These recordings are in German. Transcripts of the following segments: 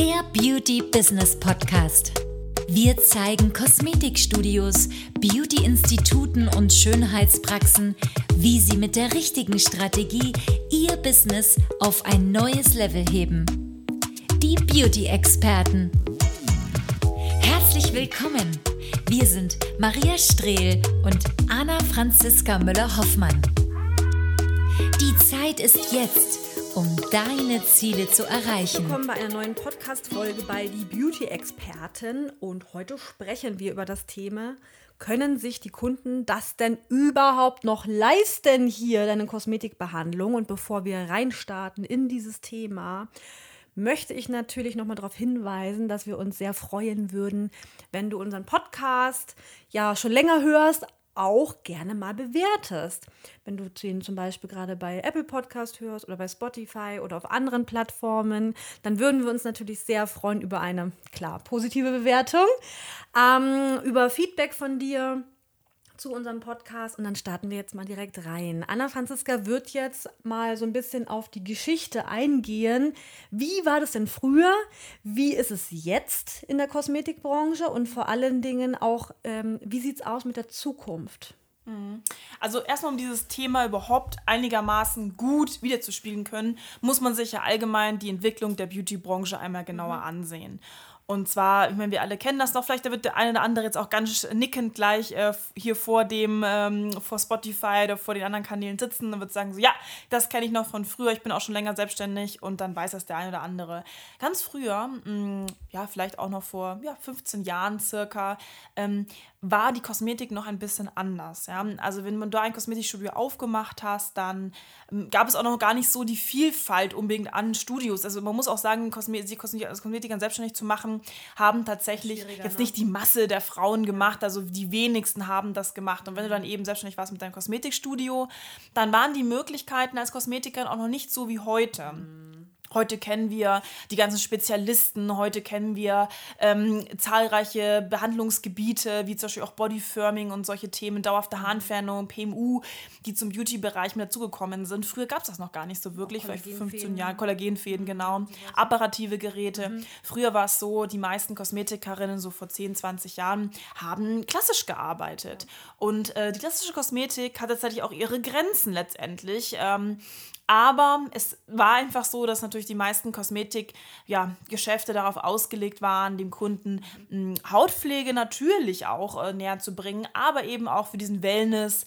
Der Beauty Business Podcast. Wir zeigen Kosmetikstudios, Beauty-Instituten und Schönheitspraxen, wie sie mit der richtigen Strategie ihr Business auf ein neues Level heben. Die Beauty-Experten. Herzlich willkommen. Wir sind Maria Strehl und Anna-Franziska Müller-Hoffmann. Die Zeit ist jetzt, um deine Ziele zu erreichen. Willkommen bei einer neuen Podcast-Folge bei Die Beauty-Experten. Und heute sprechen wir über das Thema: Können sich die Kunden das denn überhaupt noch leisten, hier deine Kosmetikbehandlung? Und bevor wir reinstarten in dieses Thema, möchte ich natürlich nochmal darauf hinweisen, dass wir uns sehr freuen würden, wenn du unseren Podcast ja schon länger hörst, auch gerne mal bewertest. Wenn du den zum Beispiel gerade bei Apple Podcast hörst oder bei Spotify oder auf anderen Plattformen, dann würden wir uns natürlich sehr freuen über eine, klar, positive Bewertung, über Feedback von dir zu unserem Podcast, und dann starten wir jetzt mal direkt rein. Anna-Franziska wird jetzt mal so ein bisschen auf die Geschichte eingehen. Wie war das denn früher? Wie ist es jetzt in der Kosmetikbranche? Und vor allen Dingen auch, wie sieht es aus mit der Zukunft? Also erstmal, um dieses Thema überhaupt einigermaßen gut wiederzuspiegeln können, muss man sich ja allgemein die Entwicklung der Beauty-Branche einmal genauer ansehen. Und zwar, ich meine, wir alle kennen das noch, vielleicht da wird der eine oder andere jetzt auch ganz nickend gleich hier vor Spotify oder vor den anderen Kanälen sitzen und wird sagen so, ja, das kenne ich noch von früher, ich bin auch schon länger selbstständig, und dann weiß das der eine oder andere. Ganz früher, vielleicht auch noch vor 15 Jahren circa, war die Kosmetik noch ein bisschen anders. Ja? Also wenn man da ein Kosmetikstudio aufgemacht hast, dann gab es auch noch gar nicht so die Vielfalt unbedingt an Studios. Also man muss auch sagen, Kosmetikern selbstständig zu machen, haben tatsächlich jetzt nicht die Masse der Frauen gemacht, also die wenigsten haben das gemacht. Und wenn du dann eben selbstständig warst mit deinem Kosmetikstudio, dann waren die Möglichkeiten als Kosmetikerin auch noch nicht so wie heute. Heute kennen wir die ganzen Spezialisten, heute kennen wir zahlreiche Behandlungsgebiete, wie zum Beispiel auch Bodyfirming und solche Themen, dauerhafte Haarentfernung, PMU, die zum Beauty-Bereich mit dazugekommen sind. Früher gab es das noch gar nicht so wirklich, vielleicht vor 15 Jahren, Kollagenfäden, genau, apparative Geräte. Früher war es so, die meisten Kosmetikerinnen so vor 10, 20 Jahren haben klassisch gearbeitet. Und die klassische Kosmetik hat tatsächlich auch ihre Grenzen letztendlich. Aber es war einfach so, dass natürlich die meisten Kosmetikgeschäfte darauf ausgelegt waren, dem Kunden Hautpflege natürlich auch näher zu bringen, aber eben auch für diesen Wellness-,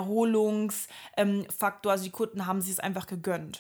Erholungsfaktor. Also die Kunden haben sich es einfach gegönnt.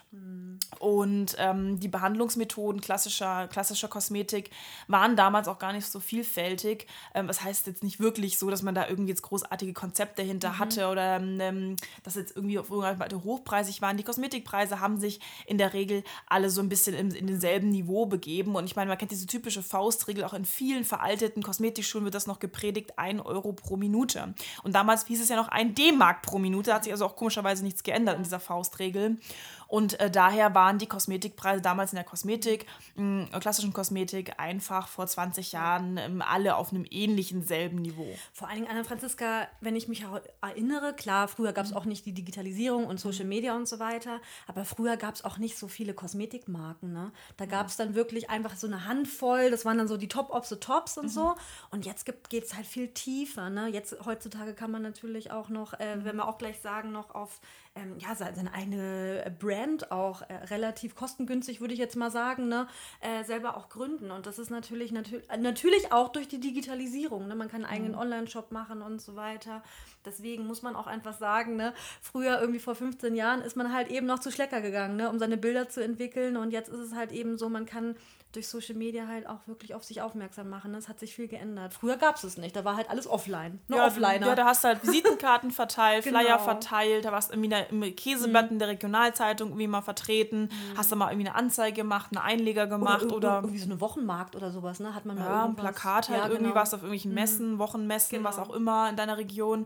Und die Behandlungsmethoden klassischer Kosmetik waren damals auch gar nicht so vielfältig. Das heißt jetzt nicht wirklich so, dass man da irgendwie jetzt großartige Konzepte dahinter hatte oder dass jetzt irgendwie auf irgendeine hochpreisig waren. Die Kosmetikpreise haben sich in der Regel alle so ein bisschen in denselben Niveau begeben. Und ich meine, man kennt diese typische Faustregel, auch in vielen veralteten Kosmetikschulen wird das noch gepredigt, 1 Euro pro Minute. Und damals hieß es ja noch 1 D-Mark pro Minute, da hat sich also auch komischerweise nichts geändert in dieser Faustregel. Und daher waren die Kosmetikpreise damals in der klassischen Kosmetik, einfach vor 20 Jahren alle auf einem ähnlichen, selben Niveau. Vor allen Dingen, Anna-Franziska, wenn ich mich erinnere, klar, früher gab es auch nicht die Digitalisierung und Social Media und so weiter, aber früher gab es auch nicht so viele Kosmetikmarken. Ne? Da gab es dann wirklich einfach so eine Handvoll, das waren dann so die Top of the Tops und so. Und jetzt geht es halt viel tiefer. Ne? Heutzutage kann man natürlich auch noch, wenn wir auch gleich sagen, noch auf seine eigene Brand auch relativ kostengünstig, würde ich jetzt mal sagen, ne, selber auch gründen. Und das ist natürlich auch durch die Digitalisierung. Ne? Man kann einen eigenen Online-Shop machen und so weiter. Deswegen muss man auch einfach sagen, ne, früher irgendwie vor 15 Jahren ist man halt eben noch zu Schlecker gegangen, ne, um seine Bilder zu entwickeln. Und jetzt ist es halt eben so, man kann durch Social Media halt auch wirklich auf sich aufmerksam machen. Das hat sich viel geändert. Früher gab es nicht, da war halt alles offline. Offliner. Ja, da hast du halt Visitenkarten verteilt, Flyer verteilt, da warst du irgendwie im Käseblatt der Regionalzeitung irgendwie mal vertreten, hast du mal irgendwie eine Anzeige gemacht, einen Einleger gemacht oder irgendwie so eine Wochenmarkt oder sowas, ne? Hat man ein Plakat halt, irgendwie warst du auf irgendwelchen Messen, Wochenmessen, was auch immer in deiner Region.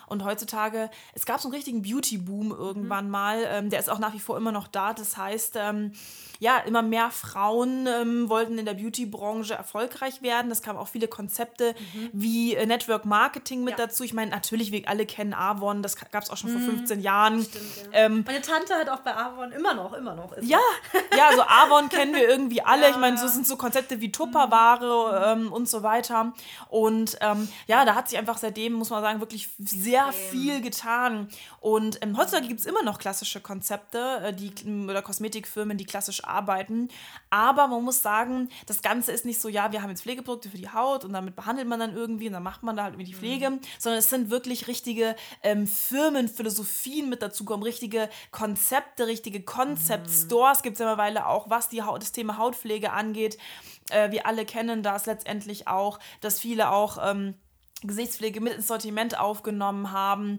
Und heutzutage, es gab so einen richtigen Beauty-Boom irgendwann mal. Der ist auch nach wie vor immer noch da. Das heißt, immer mehr Frauen wollten in der Beauty-Branche erfolgreich werden. Es kamen auch viele Konzepte wie Network-Marketing mit dazu. Ich meine, natürlich, wir alle kennen Avon. Das gab es auch schon vor 15 Jahren. Stimmt, ja. Meine Tante hat auch bei Avon immer noch. Ja, also Avon kennen wir irgendwie alle. Ich meine, so sind so Konzepte wie Tupperware und so weiter. Und da hat sich einfach seitdem, muss man sagen, wirklich sehr viel getan. Und heutzutage gibt es immer noch klassische Konzepte oder Kosmetikfirmen, die klassisch arbeiten. Aber man muss sagen, das Ganze ist nicht so, wir haben jetzt Pflegeprodukte für die Haut und damit behandelt man dann irgendwie und dann macht man da halt irgendwie die Pflege, sondern es sind wirklich richtige Firmenphilosophien mit dazu kommen, richtige Konzepte, richtige Concept-Stores gibt es ja mittlerweile auch, was das Thema Hautpflege angeht. Wir alle kennen das letztendlich auch, dass viele auch Gesichtspflege mit ins Sortiment aufgenommen haben.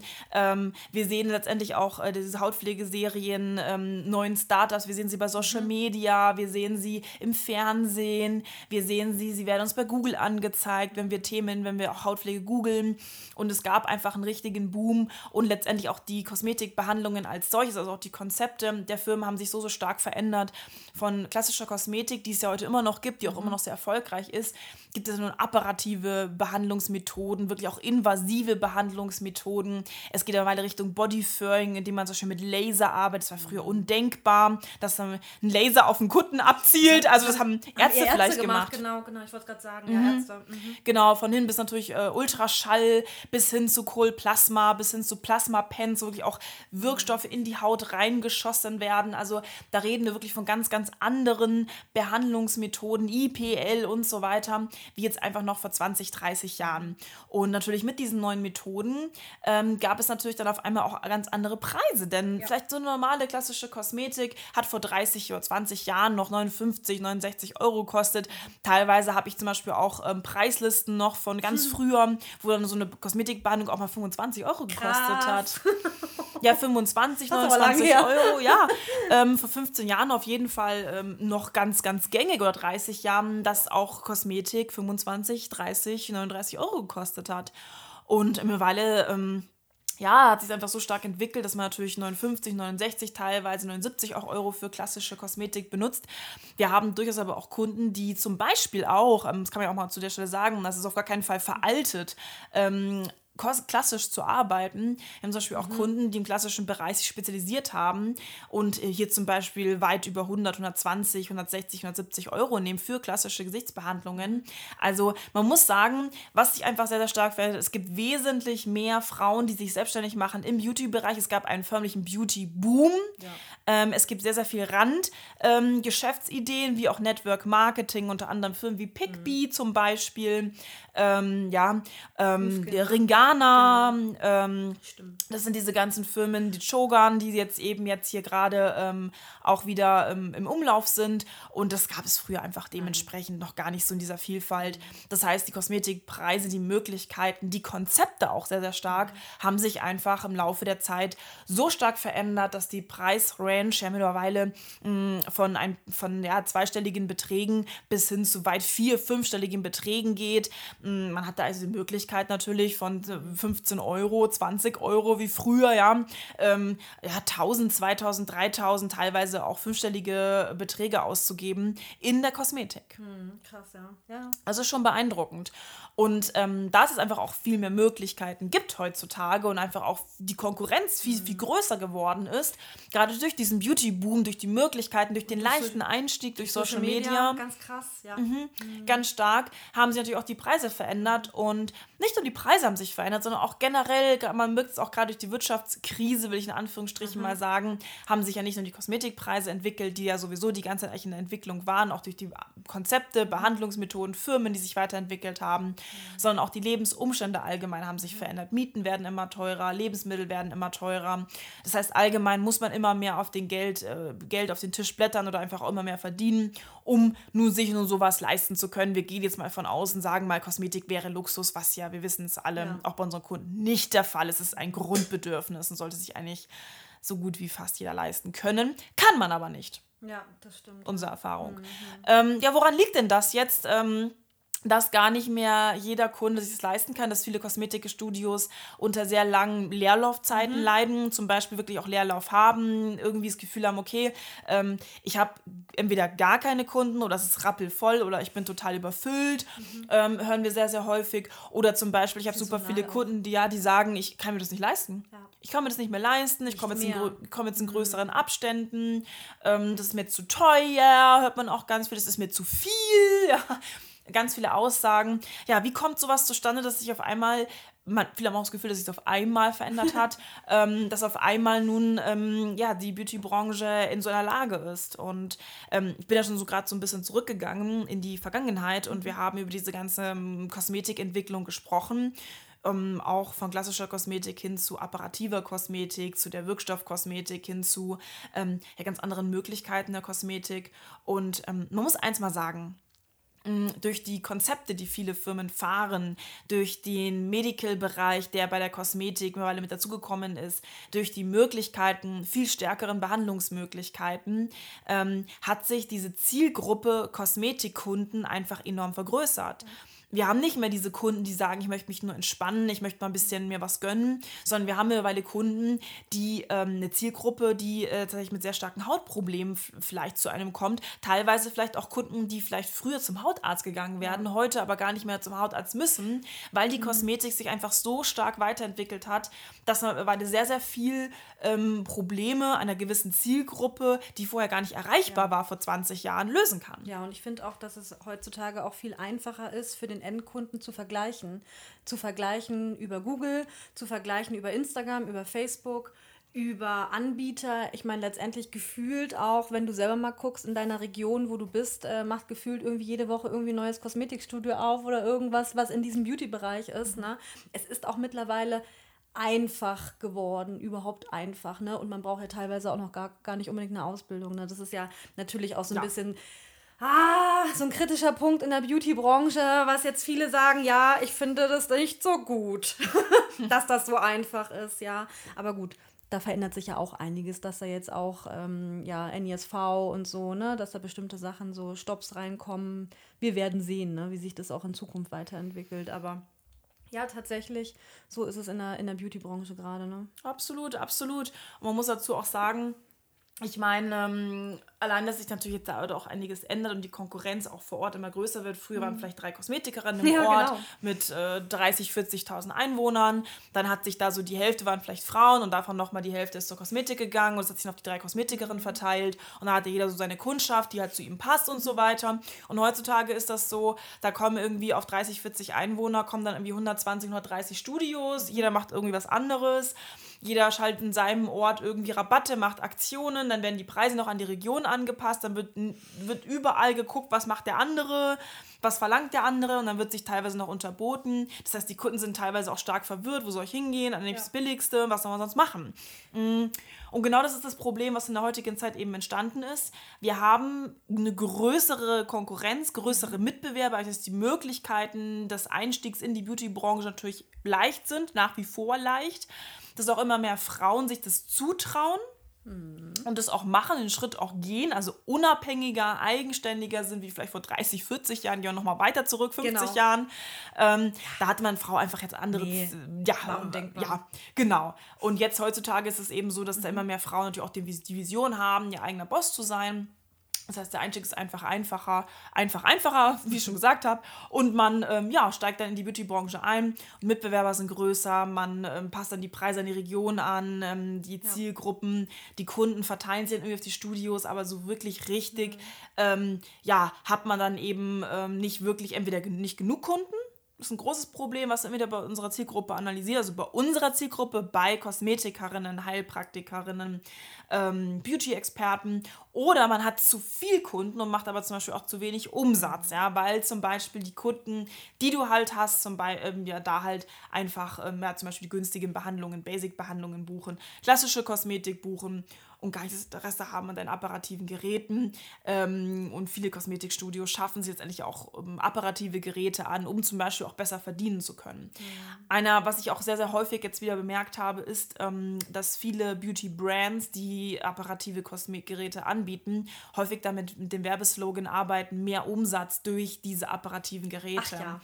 Wir sehen letztendlich auch diese Hautpflegeserien, neuen Startups. Wir sehen sie bei Social Media, wir sehen sie im Fernsehen, wir sehen sie werden uns bei Google angezeigt, wenn wir auch Hautpflege googeln. Und es gab einfach einen richtigen Boom und letztendlich auch die Kosmetikbehandlungen als solches, also auch die Konzepte der Firmen haben sich so stark verändert. Von klassischer Kosmetik, die es ja heute immer noch gibt, die auch immer noch sehr erfolgreich ist, gibt es nun apparative Behandlungsmethoden, wirklich auch invasive Behandlungsmethoden. Es geht mittlerweile Richtung Bodyfurring, indem man so schön mit Laser arbeitet. Das war früher undenkbar, dass man einen Laser auf den Kunden abzielt. Also das haben Ärzte vielleicht gemacht. Genau, ich wollte gerade sagen, ja, Ärzte. Genau, von hin bis natürlich Ultraschall, bis hin zu Kohlplasma, bis hin zu Plasmapens, wo wirklich auch Wirkstoffe in die Haut reingeschossen werden. Also da reden wir wirklich von ganz, ganz anderen Behandlungsmethoden, IPL und so weiter, wie jetzt einfach noch vor 20, 30 Jahren. Und natürlich mit diesen neuen Methoden gab es natürlich dann auf einmal auch ganz andere Preise, denn vielleicht so eine normale klassische Kosmetik hat vor 30 oder 20 Jahren noch 59, 69 Euro gekostet. Teilweise habe ich zum Beispiel auch Preislisten noch von ganz früher, wo dann so eine Kosmetikbehandlung auch mal 25 Euro gekostet hat. Ja, 25, 29 Euro, ja. Vor 15 Jahren auf jeden Fall noch ganz, ganz gängig oder 30 Jahren, dass auch Kosmetik 25, 30, 39 Euro gekostet hat. Und mittlerweile hat sich einfach so stark entwickelt, dass man natürlich 59, 69, teilweise 79 auch Euro für klassische Kosmetik benutzt. Wir haben durchaus aber auch Kunden, die zum Beispiel auch, das kann man ja auch mal zu der Stelle sagen, das ist auf gar keinen Fall veraltet, klassisch zu arbeiten. Wir haben zum Beispiel auch Kunden, die im klassischen Bereich sich spezialisiert haben und hier zum Beispiel weit über 100, 120, 160, 170 Euro nehmen für klassische Gesichtsbehandlungen. Also man muss sagen, was sich einfach sehr, sehr stark verändert, es gibt wesentlich mehr Frauen, die sich selbstständig machen im Beauty-Bereich. Es gab einen förmlichen Beauty-Boom. Ja. Es gibt sehr, sehr viel Geschäftsideen, wie auch Network-Marketing, unter anderem Firmen wie Pickbee zum Beispiel. Ringana, das sind diese ganzen Firmen, die Chogan, die jetzt hier gerade auch wieder im Umlauf sind, und das gab es früher einfach dementsprechend noch gar nicht so in dieser Vielfalt. Das heißt, die Kosmetikpreise, die Möglichkeiten, die Konzepte auch sehr, sehr stark, haben sich einfach im Laufe der Zeit so stark verändert, dass die Preisrange ja mittlerweile von zweistelligen Beträgen bis hin zu weit 4-, 5-stelligen Beträgen geht. Man hat da also die Möglichkeit natürlich von 15 Euro, 20 Euro wie früher, 1000, 2000, 3000, teilweise auch 5-stellige Beträge auszugeben in der Kosmetik. Krass, ja. Also schon beeindruckend. Und da es einfach auch viel mehr Möglichkeiten gibt heutzutage und einfach auch die Konkurrenz viel, viel größer geworden ist, gerade durch diesen Beauty-Boom, durch die Möglichkeiten, durch den leichten Einstieg, durch Social Media. Ganz krass, ja. Ganz stark, haben sich natürlich auch die Preise verändert, und nicht nur die Preise haben sich verändert, sondern auch generell, man merkt es auch gerade durch die Wirtschaftskrise, will ich in Anführungsstrichen mal sagen, haben sich ja nicht nur die Kosmetikpreise entwickelt, die ja sowieso die ganze Zeit eigentlich in der Entwicklung waren, auch durch die Konzepte, Behandlungsmethoden, Firmen, die sich weiterentwickelt haben, sondern auch die Lebensumstände allgemein haben sich verändert. Mieten werden immer teurer, Lebensmittel werden immer teurer. Das heißt, allgemein muss man immer mehr auf den Geld auf den Tisch blättern oder einfach auch immer mehr verdienen, um sich nur sowas leisten zu können. Wir gehen jetzt mal von außen, sagen mal, Kosmetik wäre Luxus, was ja, wir wissen es alle, auch bei unseren Kunden nicht der Fall ist. Es ist ein Grundbedürfnis und sollte sich eigentlich so gut wie fast jeder leisten können. Kann man aber nicht. Ja, das stimmt. Unsere Erfahrung. Woran liegt denn das jetzt? dass gar nicht mehr jeder Kunde sich das leisten kann, dass viele Kosmetikstudios unter sehr langen Leerlaufzeiten leiden, zum Beispiel wirklich auch Leerlauf haben, irgendwie das Gefühl haben, okay, ich habe entweder gar keine Kunden oder es ist rappelvoll oder ich bin total überfüllt, hören wir sehr, sehr häufig. Oder zum Beispiel, ich habe super viele Kunden, die sagen, ich kann mir das nicht leisten. Ja. Ich kann mir das nicht mehr leisten, ich komme jetzt in größeren Abständen, das ist mir zu teuer, hört man auch ganz viel, das ist mir zu viel, ja. Ganz viele Aussagen. Ja, wie kommt sowas zustande, dass sich auf einmal, viele haben auch das Gefühl, dass sich das auf einmal verändert hat, dass auf einmal nun die Beauty-Branche in so einer Lage ist. Und ich bin ja schon so gerade so ein bisschen zurückgegangen in die Vergangenheit und wir haben über diese ganze Kosmetikentwicklung gesprochen. Auch von klassischer Kosmetik hin zu apparativer Kosmetik, zu der Wirkstoffkosmetik hin zu ganz anderen Möglichkeiten der Kosmetik. Und man muss eins mal sagen, durch die Konzepte, die viele Firmen fahren, durch den Medical-Bereich, der bei der Kosmetik mittlerweile mit dazugekommen ist, durch die Möglichkeiten, viel stärkeren Behandlungsmöglichkeiten, hat sich diese Zielgruppe Kosmetikkunden einfach enorm vergrößert. Wir haben nicht mehr diese Kunden, die sagen, ich möchte mich nur entspannen, ich möchte mal ein bisschen mir was gönnen, sondern wir haben mittlerweile Kunden, die eine Zielgruppe, die tatsächlich mit sehr starken Hautproblemen vielleicht zu einem kommt. Teilweise vielleicht auch Kunden, die vielleicht früher zum Hautarzt gegangen werden, heute aber gar nicht mehr zum Hautarzt müssen, weil die Kosmetik sich einfach so stark weiterentwickelt hat, dass man mittlerweile sehr, sehr viel Probleme einer gewissen Zielgruppe, die vorher gar nicht erreichbar war vor 20 Jahren, lösen kann. Ja, und ich finde auch, dass es heutzutage auch viel einfacher ist, für den Endkunden zu vergleichen. Zu vergleichen über Google, zu vergleichen über Instagram, über Facebook, über Anbieter. Ich meine, letztendlich gefühlt auch, wenn du selber mal guckst in deiner Region, wo du bist, macht gefühlt irgendwie jede Woche irgendwie ein neues Kosmetikstudio auf oder irgendwas, was in diesem Beauty-Bereich ist. Ne? Es ist auch mittlerweile einfach geworden, überhaupt einfach. Ne? Und man braucht ja teilweise auch noch gar nicht unbedingt eine Ausbildung. Ne? Das ist ja natürlich auch so ein bisschen so ein kritischer Punkt in der Beauty-Branche, was jetzt viele sagen, ja, ich finde das nicht so gut, dass das so einfach ist, ja. Aber gut, da verändert sich ja auch einiges, dass da jetzt auch NISV und so, ne, dass da bestimmte Sachen, so Stopps reinkommen. Wir werden sehen, ne, wie sich das auch in Zukunft weiterentwickelt, aber ja, tatsächlich, so ist es in der Beauty-Branche gerade, ne? Absolut, absolut. Und man muss dazu auch sagen, ich meine, allein, dass sich natürlich jetzt da auch einiges ändert und die Konkurrenz auch vor Ort immer größer wird. Früher waren vielleicht 3 Kosmetikerinnen im Ort mit 30.000, 40.000 Einwohnern. Dann hat sich da so die Hälfte waren vielleicht Frauen und davon nochmal die Hälfte ist zur Kosmetik gegangen und es hat sich noch auf die 3 Kosmetikerinnen verteilt und dann hatte jeder so seine Kundschaft, die halt zu ihm passt und so weiter. Und heutzutage ist das so, da kommen irgendwie auf 30, 40 Einwohner, kommen dann irgendwie 120, 130 Studios, jeder macht irgendwie was anderes. Jeder schaltet in seinem Ort irgendwie Rabatte, macht Aktionen, dann werden die Preise noch an die Region angepasst, dann wird überall geguckt, was macht der andere, was verlangt der andere und dann wird sich teilweise noch unterboten. Das heißt, die Kunden sind teilweise auch stark verwirrt, wo soll ich hingehen, dann nehme ich das Billigste, was soll man sonst machen? Und genau das ist das Problem, was in der heutigen Zeit eben entstanden ist. Wir haben eine größere Konkurrenz, größere Mitbewerber, also die Möglichkeiten des Einstiegs in die Beauty-Branche natürlich leicht sind, nach wie vor leicht. Dass auch immer mehr Frauen sich das zutrauen und das auch machen, den Schritt auch gehen, also unabhängiger, eigenständiger sind, wie vielleicht vor 30, 40 Jahren, ja noch mal weiter zurück, 50 Jahren. Da hatte man Frau einfach jetzt andere... Ja, genau. Und jetzt heutzutage ist es eben so, dass da immer mehr Frauen natürlich auch die Vision haben, ihr eigener Boss zu sein. Das heißt, der Einstieg ist einfacher, wie ich schon gesagt habe. Und man steigt dann in die Beauty-Branche ein. Und Mitbewerber sind größer, man passt dann die Preise an die Region an, die Zielgruppen, die Kunden verteilen sich dann irgendwie auf die Studios, aber so wirklich richtig, hat man dann eben nicht wirklich, entweder nicht genug Kunden. Das ist ein großes Problem, was wir wieder bei unserer Zielgruppe analysieren. Also bei unserer Zielgruppe, bei Kosmetikerinnen, Heilpraktikerinnen, Beauty-Experten. Oder man hat zu viel Kunden und macht aber zum Beispiel auch zu wenig Umsatz. Ja, weil zum Beispiel die Kunden, die du halt hast, da halt einfach zum Beispiel die günstigen Behandlungen, Basic-Behandlungen buchen, klassische Kosmetik buchen. und gar nicht das Interesse haben an deinen apparativen Geräten. Und viele Kosmetikstudios schaffen sich letztendlich auch apparative Geräte an, um zum Beispiel auch besser verdienen zu können. Was ich auch sehr, sehr häufig jetzt wieder bemerkt habe, ist, dass viele Beauty-Brands, die apparative Kosmetikgeräte anbieten, häufig damit mit dem Werbeslogan arbeiten, mehr Umsatz durch diese apparativen Geräte. Ach ja.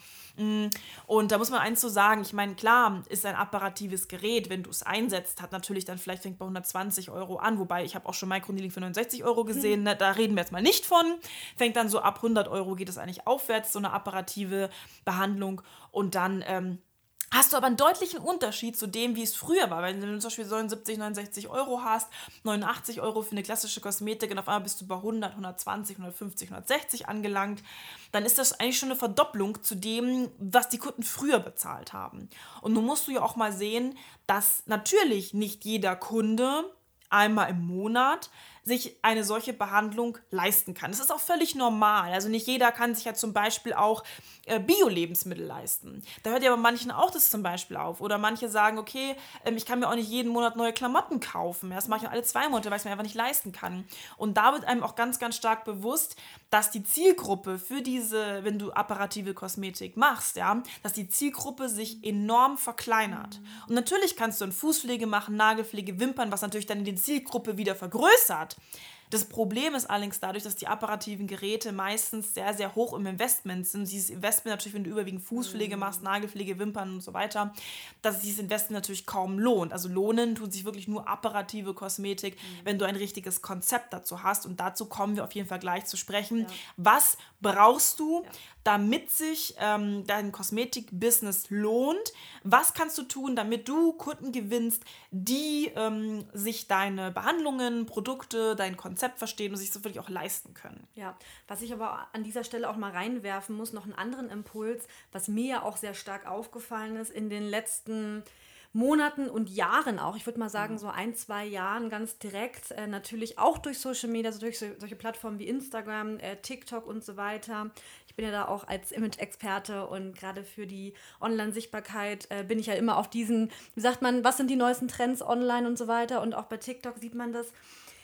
Und da muss man eins so sagen, ich meine, klar ist ein apparatives Gerät, wenn du es einsetzt, hat natürlich dann vielleicht fängt bei 120 € an, wobei ich habe auch schon Microneedling für 69 € gesehen, ne? Da reden wir jetzt mal nicht von, fängt dann so ab 100 € geht es eigentlich aufwärts, so eine apparative Behandlung und dann hast du aber einen deutlichen Unterschied zu dem, wie es früher war. Wenn du zum Beispiel 79, 69 € hast, 89 € für eine klassische Kosmetik und auf einmal bist du bei 100, 120, 150, 160 angelangt, dann ist das eigentlich schon eine Verdopplung zu dem, was die Kunden früher bezahlt haben. Und nun musst du ja auch mal sehen, dass natürlich nicht jeder Kunde einmal im Monat sich eine solche Behandlung leisten kann. Das ist auch völlig normal. Also nicht jeder kann sich ja zum Beispiel auch Bio-Lebensmittel leisten. Da hört ja bei manchen auch das zum Beispiel auf. Oder manche sagen, okay, ich kann mir auch nicht jeden Monat neue Klamotten kaufen. Das mache ich alle 2 Monate, weil ich es mir einfach nicht leisten kann. Und da wird einem auch ganz, ganz stark bewusst, dass die Zielgruppe für diese, wenn du apparative Kosmetik machst, ja, dass die Zielgruppe sich enorm verkleinert. Und natürlich kannst du eine Fußpflege machen, Nagelpflege, Wimpern, was natürlich dann die Zielgruppe wieder vergrößert. Das Problem ist allerdings dadurch, dass die apparativen Geräte meistens sehr, sehr hoch im Investment sind. Dieses Investment natürlich, wenn du überwiegend Fußpflege machst, Nagelpflege, Wimpern und so weiter, dass sich dieses Investment natürlich kaum lohnt. Also lohnen tut sich wirklich nur apparative Kosmetik, wenn du ein richtiges Konzept dazu hast. Und dazu kommen wir auf jeden Fall gleich zu sprechen. Ja. Was brauchst du, damit sich dein Kosmetik-Business lohnt? Was kannst du tun, damit du Kunden gewinnst, die sich deine Behandlungen, Produkte, dein Konzept verstehen und sich so wirklich auch leisten können? Ja, was ich aber an dieser Stelle auch mal reinwerfen muss, noch einen anderen Impuls, was mir ja auch sehr stark aufgefallen ist in den letzten Monaten und Jahren auch, ich würde mal sagen so 1-2 Jahren ganz direkt, natürlich auch durch Social Media, also durch solche Plattformen wie Instagram, TikTok und so weiter. Ich bin ja da auch als Image-Experte und gerade für die Online-Sichtbarkeit bin ich ja immer auf diesen, wie sagt man, was sind die neuesten Trends online und so weiter, und auch bei TikTok sieht man das.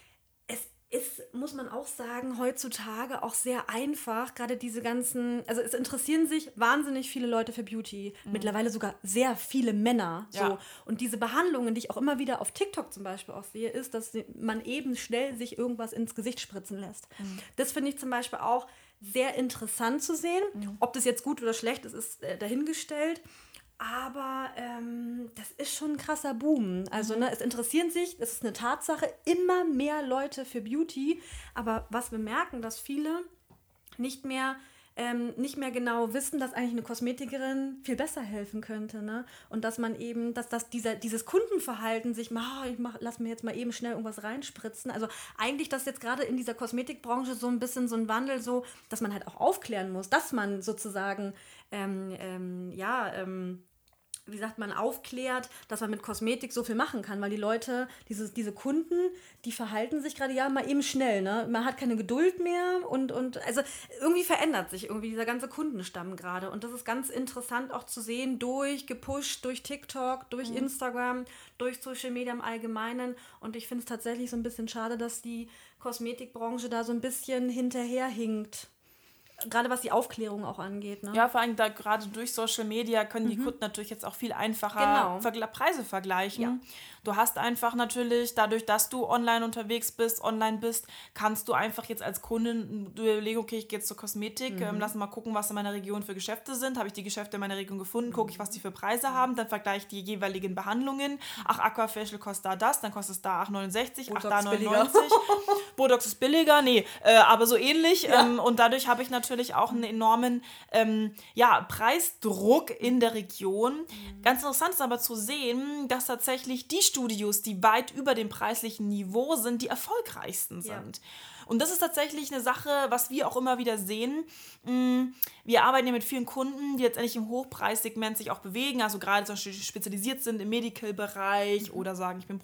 Es ist, muss man auch sagen, heutzutage auch sehr einfach, gerade diese ganzen, also es interessieren sich wahnsinnig viele Leute für Beauty, mittlerweile sogar sehr viele Männer. So. Ja. Und diese Behandlungen, die ich auch immer wieder auf TikTok zum Beispiel auch sehe, ist, dass man eben schnell sich irgendwas ins Gesicht spritzen lässt. Das finde ich zum Beispiel auch sehr interessant zu sehen. Ob das jetzt gut oder schlecht ist, ist dahingestellt. Aber das ist schon ein krasser Boom. Also es interessieren sich, das ist eine Tatsache, immer mehr Leute für Beauty. Aber was wir merken, dass viele nicht mehr genau wissen, dass eigentlich eine Kosmetikerin viel besser helfen könnte. Ne? Und dass man eben, dass dieses Kundenverhalten sich lass mir jetzt mal eben schnell irgendwas reinspritzen. Also eigentlich, dass jetzt gerade in dieser Kosmetikbranche so ein bisschen so ein Wandel so, dass man halt auch aufklären muss, dass man sozusagen wie sagt man, aufklärt, dass man mit Kosmetik so viel machen kann, weil die Leute, diese Kunden, die verhalten sich gerade mal eben schnell, ne? Man hat keine Geduld mehr und also irgendwie verändert sich irgendwie dieser ganze Kundenstamm gerade, und das ist ganz interessant auch zu sehen, gepusht durch TikTok, durch Instagram, durch Social Media im Allgemeinen, und ich finde es tatsächlich so ein bisschen schade, dass die Kosmetikbranche da so ein bisschen hinterherhinkt. Gerade was die Aufklärung auch angeht. Ne? Ja, vor allem da gerade durch Social Media können die Kunden natürlich jetzt auch viel einfacher Preise vergleichen. Ja. Du hast einfach natürlich, dadurch, dass du online bist, kannst du einfach jetzt als Kundin überlegen, okay, ich gehe jetzt zur Kosmetik, lass mal gucken, was in meiner Region für Geschäfte sind. Habe ich die Geschäfte in meiner Region gefunden, gucke ich, was die für Preise haben, dann vergleiche ich die jeweiligen Behandlungen. Ach, Aquafacial kostet da das, dann kostet es da 8,69, ach, da 99. Botox ist billiger, nee, aber so ähnlich. Ja. Und dadurch habe ich natürlich auch einen enormen Preisdruck in der Region. Ganz interessant ist aber zu sehen, dass tatsächlich die Studios, die weit über dem preislichen Niveau sind, die erfolgreichsten sind. Ja. Und das ist tatsächlich eine Sache, was wir auch immer wieder sehen. Wir arbeiten ja mit vielen Kunden, die letztendlich im Hochpreissegment sich auch bewegen, also gerade zum Beispiel spezialisiert sind im Medical-Bereich oder sagen, ich bin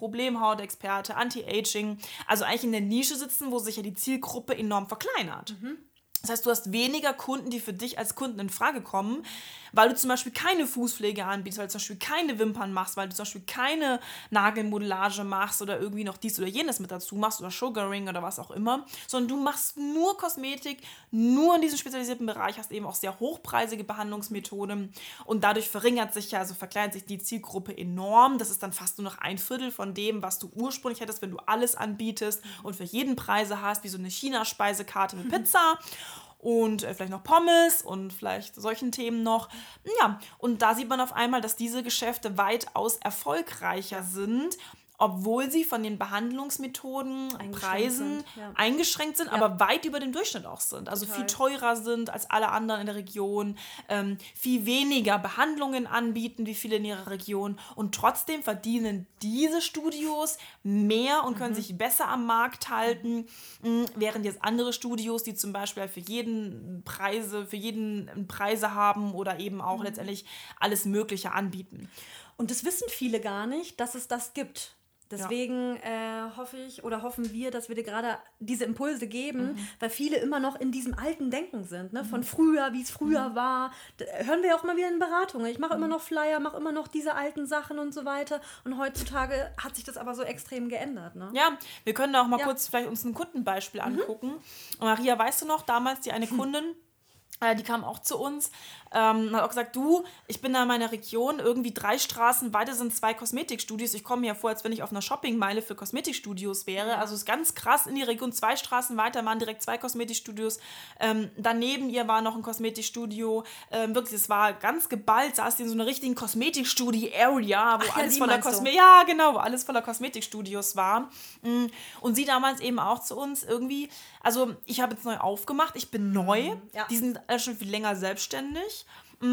Problemhautexperte, Anti-Aging, also eigentlich in der Nische sitzen, wo sich ja die Zielgruppe enorm verkleinert. Das heißt, du hast weniger Kunden, die für dich als Kunden in Frage kommen, weil du zum Beispiel keine Fußpflege anbietest, weil du zum Beispiel keine Wimpern machst, weil du zum Beispiel keine Nagelmodellage machst oder irgendwie noch dies oder jenes mit dazu machst oder Sugaring oder was auch immer, sondern du machst nur Kosmetik, nur in diesem spezialisierten Bereich, hast eben auch sehr hochpreisige Behandlungsmethoden und dadurch verkleinert sich die Zielgruppe enorm. Das ist dann fast nur noch 1/4 von dem, was du ursprünglich hättest, wenn du alles anbietest und für jeden Preise hast, wie so eine China-Speisekarte mit Pizza. Und vielleicht noch Pommes und vielleicht solchen Themen noch. Ja, und da sieht man auf einmal, dass diese Geschäfte weitaus erfolgreicher sind, obwohl sie von den Behandlungsmethoden, Preisen eingeschränkt sind, aber weit über dem Durchschnitt auch sind. Also viel teurer sind als alle anderen in der Region, viel weniger Behandlungen anbieten wie viele in ihrer Region und trotzdem verdienen diese Studios mehr und können sich besser am Markt halten, während jetzt andere Studios, die zum Beispiel für jeden Preise haben oder eben auch letztendlich alles Mögliche anbieten. Und das wissen viele gar nicht, dass es das gibt. Deswegen hoffen wir, dass wir dir gerade diese Impulse geben, weil viele immer noch in diesem alten Denken sind, ne? Von früher, wie es früher war. Da hören wir auch mal wieder in Beratungen. Ich mache immer noch Flyer, mache immer noch diese alten Sachen und so weiter. Und heutzutage hat sich das aber so extrem geändert. Ne? Ja, wir können da auch mal kurz vielleicht uns ein Kundenbeispiel angucken. Maria, weißt du noch, damals die eine Kundin, die kam auch zu uns, hat auch gesagt, ich bin da in meiner Region, irgendwie 3 Straßen weiter sind 2 Kosmetikstudios. Ich komme mir ja vor, als wenn ich auf einer Shoppingmeile für Kosmetikstudios wäre. Also es ist ganz krass, in die Region 2 Straßen weiter waren direkt 2 Kosmetikstudios. Daneben ihr war noch ein Kosmetikstudio. Wirklich, es war ganz geballt, saß in so einer richtigen Kosmetikstudie-Area, wo alles voller wo alles voller Kosmetikstudios war. Und sie damals eben auch zu uns irgendwie, also ich habe jetzt neu aufgemacht, ich bin neu, die sind schon viel länger selbstständig.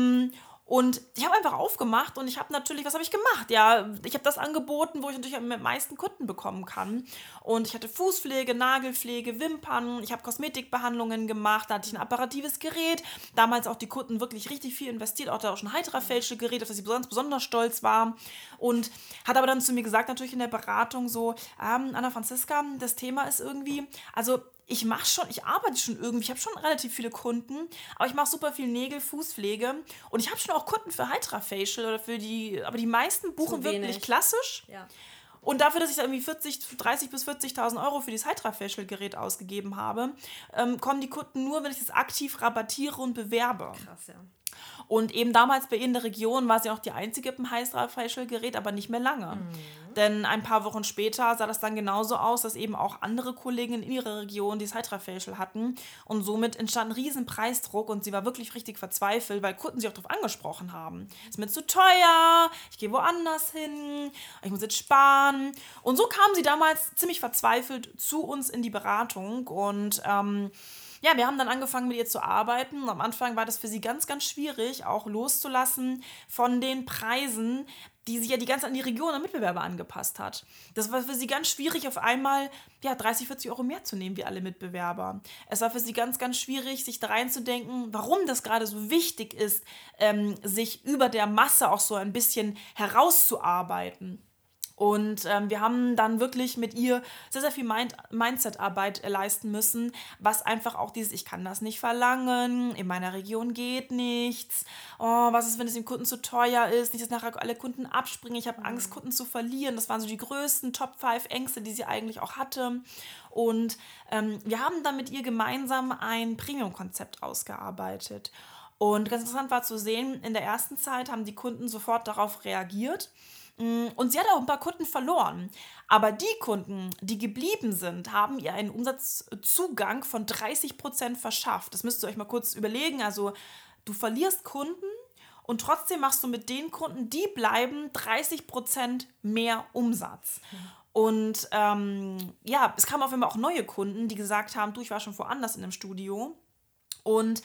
Und ich habe einfach aufgemacht und ich habe natürlich, was habe ich gemacht? Ja, ich habe das angeboten, wo ich natürlich mit meisten Kunden bekommen kann. Und ich hatte Fußpflege, Nagelpflege, Wimpern, ich habe Kosmetikbehandlungen gemacht, da hatte ich ein apparatives Gerät. Damals auch die Kunden wirklich richtig viel investiert, auch da auch schon ein Hydra-Facial-Gerät, auf das ich besonders stolz war. Und hat aber dann zu mir gesagt, natürlich in der Beratung so, Anna Franziska, das Thema ist irgendwie, also ich arbeite schon irgendwie, ich habe schon relativ viele Kunden, aber ich mache super viel Nägel, Fußpflege und ich habe schon auch Kunden für Hydra-Facial aber die meisten buchen wirklich klassisch. Ja. Und dafür, dass ich da irgendwie 30.000 bis 40.000 Euro für dieses Hydra-Facial-Gerät ausgegeben habe, kommen die Kunden nur, wenn ich das aktiv rabattiere und bewerbe. Krass, ja. Und eben damals bei ihr in der Region war sie auch die einzige mit dem Hydra-Facial-Gerät, aber nicht mehr lange. Denn ein paar Wochen später sah das dann genauso aus, dass eben auch andere Kolleginnen in ihrer Region dieses Hydra-Facial hatten. Und somit entstand ein riesen Preisdruck und sie war wirklich richtig verzweifelt, weil Kunden sie auch darauf angesprochen haben. Ist mir zu teuer, ich gehe woanders hin, ich muss jetzt sparen. Und so kam sie damals ziemlich verzweifelt zu uns in die Beratung und wir haben dann angefangen, mit ihr zu arbeiten. Und am Anfang war das für sie ganz, ganz schwierig, auch loszulassen von den Preisen, die sich ja die ganze an die Region und Mitbewerber angepasst hat. Das war für sie ganz schwierig, auf einmal 30, 40 Euro mehr zu nehmen wie alle Mitbewerber. Es war für sie ganz, ganz schwierig, sich da reinzudenken, warum das gerade so wichtig ist, sich über der Masse auch so ein bisschen herauszuarbeiten. Und wir haben dann wirklich mit ihr sehr, sehr viel Mindset-Arbeit leisten müssen, was einfach auch dieses, ich kann das nicht verlangen, in meiner Region geht nichts, was ist, wenn es dem Kunden zu teuer ist, nicht, dass nachher alle Kunden abspringen, ich habe Angst, Kunden zu verlieren. Das waren so die größten Top 5 Ängste, die sie eigentlich auch hatte. Und wir haben dann mit ihr gemeinsam ein Premium-Konzept ausgearbeitet. Und ganz interessant war zu sehen, in der ersten Zeit haben die Kunden sofort darauf reagiert. Und sie hat auch ein paar Kunden verloren. Aber die Kunden, die geblieben sind, haben ihr einen Umsatzzugang von 30% verschafft. Das müsst ihr euch mal kurz überlegen. Also du verlierst Kunden und trotzdem machst du mit den Kunden, die bleiben, 30% mehr Umsatz. Und es kamen auf einmal auch neue Kunden, die gesagt haben, ich war schon woanders in einem Studio. Und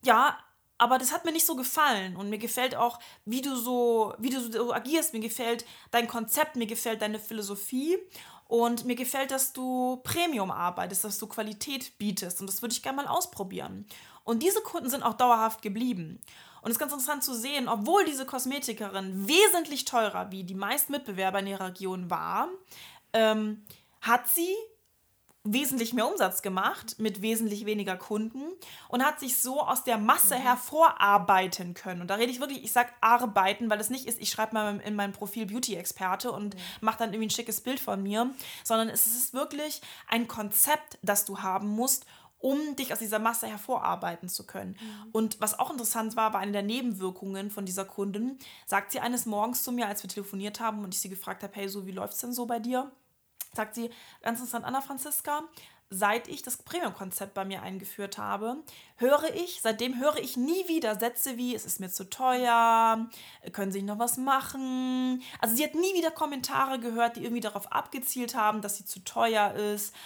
aber das hat mir nicht so gefallen und mir gefällt auch, wie du so agierst, mir gefällt dein Konzept, mir gefällt deine Philosophie und mir gefällt, dass du Premium arbeitest, dass du Qualität bietest und das würde ich gerne mal ausprobieren. Und diese Kunden sind auch dauerhaft geblieben. Und es ist ganz interessant zu sehen, obwohl diese Kosmetikerin wesentlich teurer wie die meisten Mitbewerber in ihrer Region war, hat sie wesentlich mehr Umsatz gemacht mit wesentlich weniger Kunden und hat sich so aus der Masse hervorarbeiten können. Und da rede ich wirklich, ich sage arbeiten, weil es nicht ist, ich schreibe mal in mein Profil Beauty-Experte und mache dann irgendwie ein schickes Bild von mir, sondern es ist wirklich ein Konzept, das du haben musst, um dich aus dieser Masse hervorarbeiten zu können. Und was auch interessant war eine der Nebenwirkungen von dieser Kundin, sagt sie eines Morgens zu mir, als wir telefoniert haben und ich sie gefragt habe, hey, so wie läuft es denn so bei dir? Sagt sie, ganz interessant, Anna-Franziska, seit ich das Premium-Konzept bei mir eingeführt habe, seitdem höre ich nie wieder Sätze wie, es ist mir zu teuer, können Sie noch was machen? Also sie hat nie wieder Kommentare gehört, die irgendwie darauf abgezielt haben, dass sie zu teuer ist,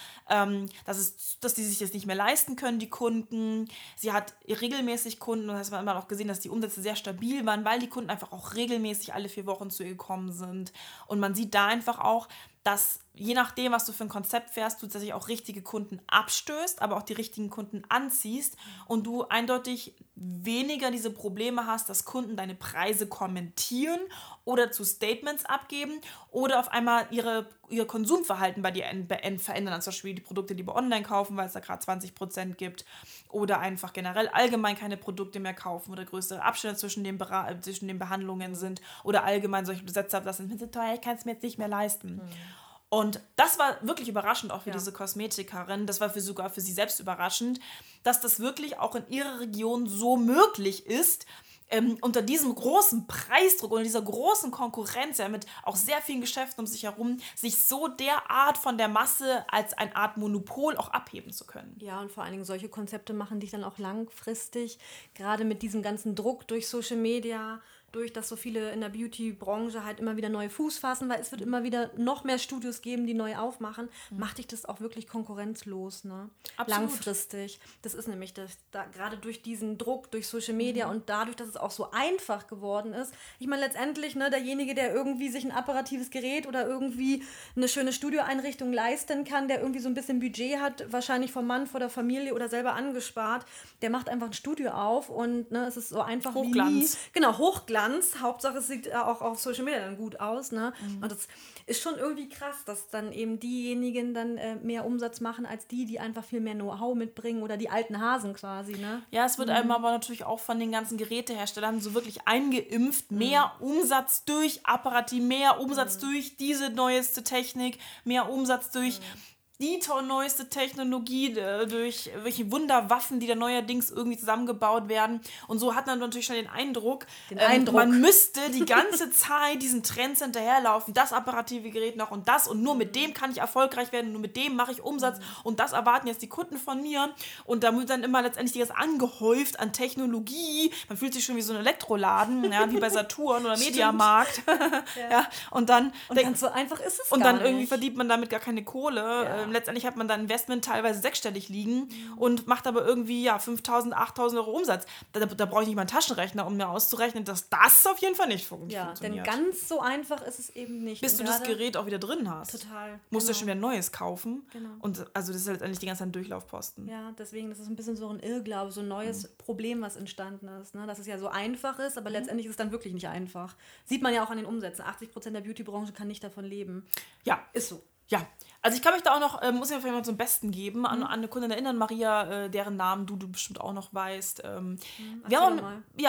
dass die sich das nicht mehr leisten können, die Kunden. Sie hat regelmäßig Kunden und das hat man auch gesehen, dass die Umsätze sehr stabil waren, weil die Kunden einfach auch regelmäßig alle 4 Wochen zu ihr gekommen sind. Und man sieht da einfach auch, dass je nachdem, was du für ein Konzept fährst, du tatsächlich auch richtige Kunden abstößt, aber auch die richtigen Kunden anziehst und du eindeutig weniger diese Probleme hast, dass Kunden deine Preise kommentieren oder zu Statements abgeben oder auf einmal ihr Konsumverhalten bei dir verändern, also zum Beispiel die Produkte lieber online kaufen, weil es da gerade 20% gibt oder einfach generell allgemein keine Produkte mehr kaufen oder größere Abstände zwischen den Behandlungen sind oder allgemein solche Sätze haben, das ist mir zu teuer, ich kann es mir jetzt nicht mehr leisten. Und das war wirklich überraschend auch für diese Kosmetikerin, das war sogar für sie selbst überraschend, dass das wirklich auch in ihrer Region so möglich ist, unter diesem großen Preisdruck und dieser großen Konkurrenz, mit auch sehr vielen Geschäften um sich herum, sich so derart von der Masse als eine Art Monopol auch abheben zu können. Ja, und vor allen Dingen solche Konzepte machen dich dann auch langfristig, gerade mit diesem ganzen Druck durch Social Media, durch, dass so viele in der Beauty-Branche halt immer wieder neue Fuß fassen, weil es wird immer wieder noch mehr Studios geben, die neu aufmachen, macht dich das auch wirklich konkurrenzlos, ne? Langfristig. Das ist nämlich gerade durch diesen Druck, durch Social Media und dadurch, dass es auch so einfach geworden ist. Ich meine, letztendlich, ne, derjenige, der irgendwie sich ein apparatives Gerät oder irgendwie eine schöne Studioeinrichtung leisten kann, der irgendwie so ein bisschen Budget hat, wahrscheinlich vom Mann, vor der Familie oder selber angespart, der macht einfach ein Studio auf und ne, es ist so einfach Hochglanz. wie nie. Genau, Hochglanz. Hauptsache, es sieht auch auf Social Media dann gut aus. Ne? Und das ist schon irgendwie krass, dass dann eben diejenigen dann mehr Umsatz machen, als die einfach viel mehr Know-how mitbringen oder die alten Hasen quasi. Ne? Ja, es wird einem aber natürlich auch von den ganzen Geräteherstellern so wirklich eingeimpft. Mehr Umsatz durch Apparatie, mehr Umsatz durch diese neueste Technik, mehr Umsatz durch die neueste Technologie, durch welche Wunderwaffen, die da neuerdings irgendwie zusammengebaut werden. Und so hat man natürlich schon den Eindruck, man müsste die ganze Zeit diesen Trends hinterherlaufen, das apparative Gerät noch und das und nur mit dem kann ich erfolgreich werden, nur mit dem mache ich Umsatz und das erwarten jetzt die Kunden von mir. Und da wird dann immer letztendlich das angehäuft an Technologie. Man fühlt sich schon wie so ein Elektroladen, ja, wie bei Saturn oder Mediamarkt. Ja, und dann ganz so einfach ist es und gar dann irgendwie nicht. verdient man damit gar keine Kohle. Letztendlich hat man dann Investment teilweise 6-stellig liegen und macht aber irgendwie 5.000, 8.000 Euro Umsatz. Da brauche ich nicht mal einen Taschenrechner, um mir auszurechnen, dass das auf jeden Fall nicht funktioniert. Denn ganz so einfach ist es eben nicht. Bis du das Gerät auch wieder drin hast. Total. Musst du schon wieder ein neues kaufen. Genau. Und also das ist letztendlich die ganze Zeit ein Durchlaufposten. Ja, deswegen, das ist ein bisschen so ein Irrglaube, so ein neues Problem, was entstanden ist. Ne? Dass es ja so einfach ist, aber letztendlich ist es dann wirklich nicht einfach. Sieht man ja auch an den Umsätzen. 80% der Beauty-Branche kann nicht davon leben. Ja. Ist so. Ja, also ich kann mich da auch noch, muss ich mir vielleicht mal zum Besten geben, an eine Kundin erinnern, Maria, deren Namen du bestimmt auch noch weißt. Wir haben,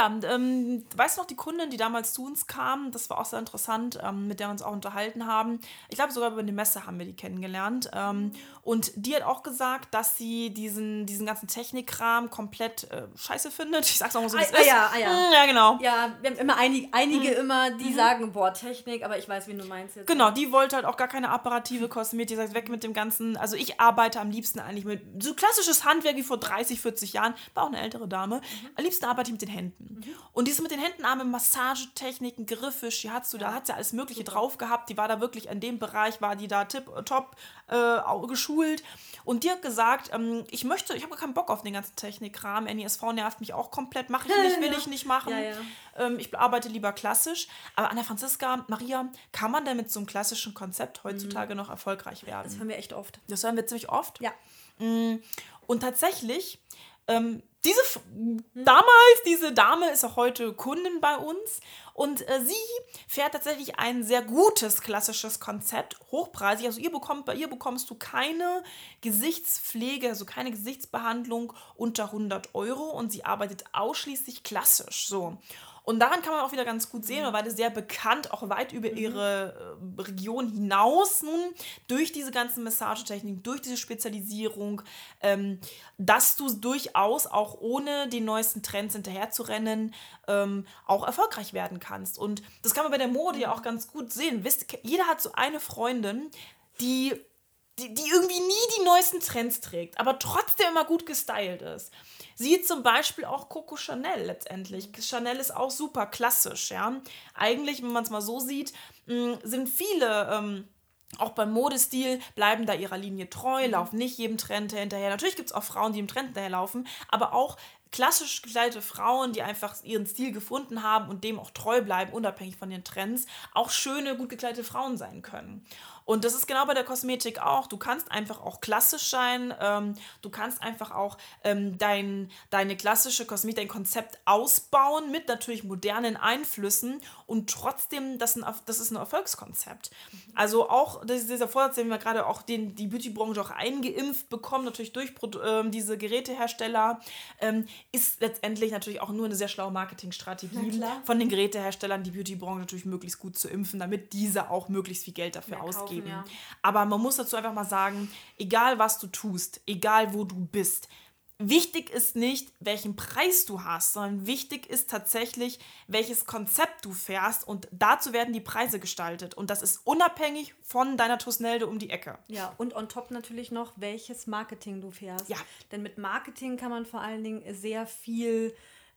weißt du noch, die Kundin, die damals zu uns kam, das war auch sehr interessant, mit der wir uns auch unterhalten haben. Ich glaube, sogar über eine Messe haben wir die kennengelernt. Und die hat auch gesagt, dass sie diesen ganzen Technikkram komplett scheiße findet. Ich sag's auch mal so, wie es ist. Ja, genau. Ja, wir haben immer einige immer, die sagen, boah, Technik, aber ich weiß, wen du meinst jetzt. Genau, die wollte halt auch gar keine apparative Kosmetik, die sagt, weg mit dem ganzen, also ich arbeite am liebsten eigentlich mit, so klassisches Handwerk wie vor 30, 40 Jahren, war auch eine ältere Dame, am liebsten arbeite ich mit den Händen. Und diese mit den Händen, Massagetechniken, Griffisch, da hat sie alles Mögliche drauf gehabt, die war da wirklich in dem Bereich, war die da top geschult. Und die hat gesagt, ich habe gar keinen Bock auf den ganzen Technikkram, NISV nervt mich auch komplett, mache ich nicht, will ich nicht machen. Ich arbeite lieber klassisch. Aber Anna-Franziska, Maria, kann man denn mit so einem klassischen Konzept heutzutage noch erfolgreich werden? Das hören wir echt oft. Das hören wir ziemlich oft? Ja. Und tatsächlich diese Dame ist auch heute Kundin bei uns und sie fährt tatsächlich ein sehr gutes klassisches Konzept, hochpreisig. Also bei ihr bekommst du keine Gesichtspflege, also keine Gesichtsbehandlung unter 100 € und sie arbeitet ausschließlich klassisch. So. Und daran kann man auch wieder ganz gut sehen, weil sie sehr bekannt, auch weit über ihre Region hinaus nun, durch diese ganzen Massagetechniken, durch diese Spezialisierung, dass du durchaus auch ohne den neuesten Trends hinterherzurennen, auch erfolgreich werden kannst. Und das kann man bei der Mode ja auch ganz gut sehen. Jeder hat so eine Freundin, die irgendwie nie die neuesten Trends trägt, aber trotzdem immer gut gestylt ist. Siehe zum Beispiel auch Coco Chanel letztendlich. Chanel ist auch super klassisch, ja. Eigentlich, wenn man es mal so sieht, sind viele, auch beim Modestil, bleiben da ihrer Linie treu, laufen nicht jedem Trend hinterher. Natürlich gibt es auch Frauen, die im Trend hinterherlaufen, aber auch klassisch gekleidete Frauen, die einfach ihren Stil gefunden haben und dem auch treu bleiben, unabhängig von den Trends, auch schöne, gut gekleidete Frauen sein können. Und das ist genau bei der Kosmetik auch. Du kannst einfach auch klassisch sein, du kannst einfach auch deine klassische Kosmetik, dein Konzept ausbauen mit natürlich modernen Einflüssen und trotzdem, das ist ein Erfolgskonzept. Also auch dieser Vorsatz, den wir gerade auch die Beauty-Branche auch eingeimpft bekommen, natürlich durch diese Gerätehersteller, ist letztendlich natürlich auch nur eine sehr schlaue Marketingstrategie von den Geräteherstellern, die Beauty-Branche natürlich möglichst gut zu impfen, damit diese auch möglichst viel Geld dafür ausgeben. Ja. Aber man muss dazu einfach mal sagen, egal was du tust, egal wo du bist, wichtig ist nicht, welchen Preis du hast, sondern wichtig ist tatsächlich, welches Konzept du fährst und dazu werden die Preise gestaltet und das ist unabhängig von deiner Tusnelde um die Ecke. Ja, und on top natürlich noch, welches Marketing du fährst. Ja. Denn mit Marketing kann man vor allen Dingen sehr viel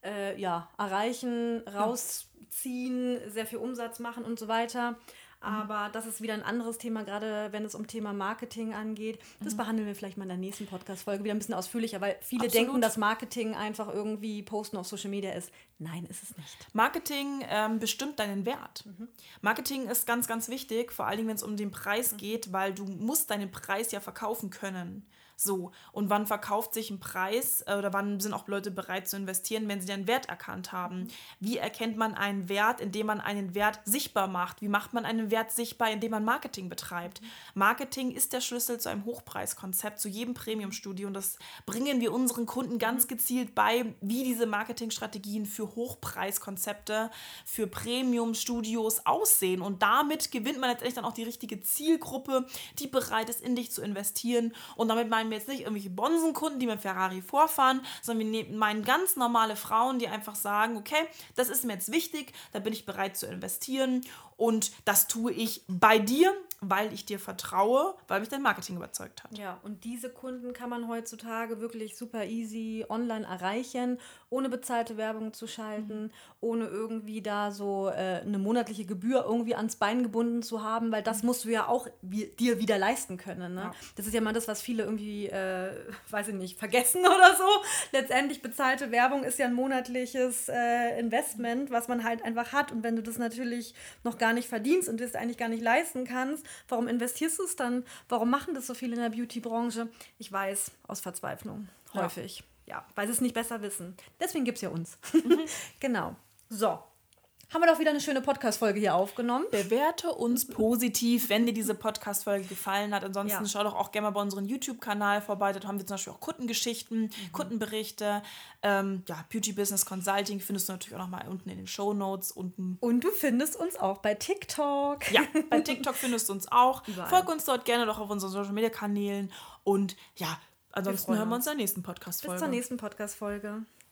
erreichen, rausziehen, sehr viel Umsatz machen und so weiter. Aber das ist wieder ein anderes Thema, gerade wenn es um Thema Marketing angeht. Das behandeln wir vielleicht mal in der nächsten Podcast-Folge wieder ein bisschen ausführlicher, weil viele denken, dass Marketing einfach irgendwie Posten auf Social Media ist. Nein, ist es nicht. Marketing bestimmt deinen Wert. Marketing ist ganz, ganz wichtig, vor allen Dingen, wenn es um den Preis geht, weil du musst deinen Preis ja verkaufen können. So, und wann verkauft sich ein Preis oder wann sind auch Leute bereit zu investieren, wenn sie den Wert erkannt haben? Wie erkennt man einen Wert, indem man einen Wert sichtbar macht? Wie macht man einen Wert sichtbar, indem man Marketing betreibt? Marketing ist der Schlüssel zu einem Hochpreiskonzept, zu jedem Premium-Studio und das bringen wir unseren Kunden ganz gezielt bei, wie diese Marketingstrategien für Hochpreiskonzepte, für Premium-Studios aussehen und damit gewinnt man letztendlich dann auch die richtige Zielgruppe, die bereit ist, in dich zu investieren und damit meinen wir jetzt nicht irgendwelche Bonsenkunden, die mit Ferrari vorfahren, sondern wir meinen ganz normale Frauen, die einfach sagen, okay, das ist mir jetzt wichtig, da bin ich bereit zu investieren und das tue ich bei dir, weil ich dir vertraue, weil mich dein Marketing überzeugt hat. Ja, und diese Kunden kann man heutzutage wirklich super easy online erreichen, ohne bezahlte Werbung zu schalten, ohne irgendwie da so eine monatliche Gebühr irgendwie ans Bein gebunden zu haben, weil das musst du ja auch dir wieder leisten können. Ne? Ja. Das ist ja mal das, was viele irgendwie, weiß ich nicht, vergessen oder so. Letztendlich bezahlte Werbung ist ja ein monatliches Investment, was man halt einfach hat. Und wenn du das natürlich noch gar nicht verdienst und das eigentlich gar nicht leisten kannst, warum investierst du es dann? Warum machen das so viele in der Beauty-Branche? Ich weiß, aus Verzweiflung, häufig. Ja, weil sie es nicht besser wissen. Deswegen gibt es ja uns. Genau. So. Haben wir doch wieder eine schöne Podcast-Folge hier aufgenommen. Bewerte uns positiv, wenn dir diese Podcast-Folge gefallen hat. Ansonsten schau doch auch gerne mal bei unserem YouTube-Kanal vorbei. Da haben wir zum Beispiel auch Kundengeschichten, Kundenberichte. Beauty Business Consulting findest du natürlich auch noch mal unten in den Shownotes. Und du findest uns auch bei TikTok. Ja, bei TikTok findest du uns auch. Überall. Folg uns dort gerne doch auf unseren Social-Media-Kanälen. Und ja, ansonsten hören wir uns in der nächsten Podcast-Folge. Bis zur nächsten Podcast-Folge.